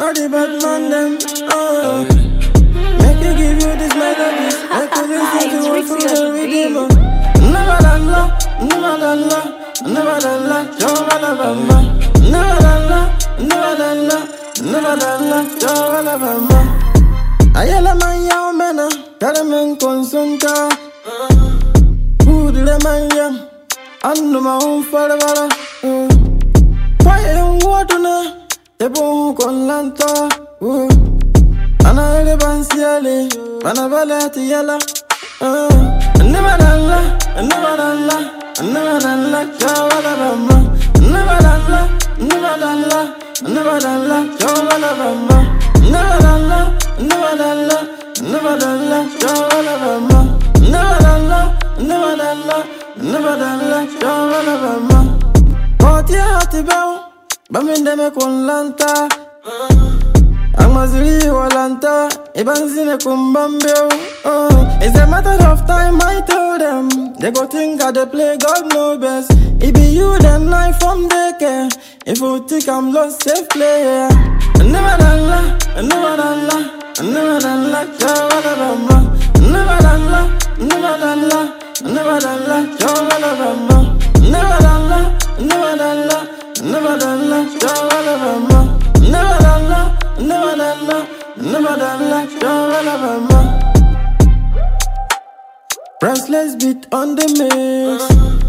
all the bad man them. Make you give you this melody. Make you listen to it from the rhythm. Never done love, never done love, never done love, Jovalabamba. Never done love, never done love, never done love, Jovalabamba. Ayala man yao mena, kala men consunta. Who did the man yam? Ando ma farabara. Fire and water na, tebo con lanta. Ana ele bansiale, bana balati yala. Never done la, never done la, never done la, Jovalabamba. Never done la, never done la, never done la, Jovalabamba. Never done la, never done la, never done la, Jovalabamba. Never done la, never done la, never done la, Jovalabamba. Oti ati bao, baminde me kon lanta. Angmazili walanta, ibanzine kumbambeo. It's a matter of time, I tell them. They go think I they play God no best. It be you then I from daycare. If you think I'm lost, safe player. Never done la, never done la, never done la, Jovalabamba. Never done la, never done la, never done la, Jovalabamba. Never done la, never done la, never done la, Jovalabamba. Never done la, never done la, never done la, Jovalabamba. Priceless beat on the mix.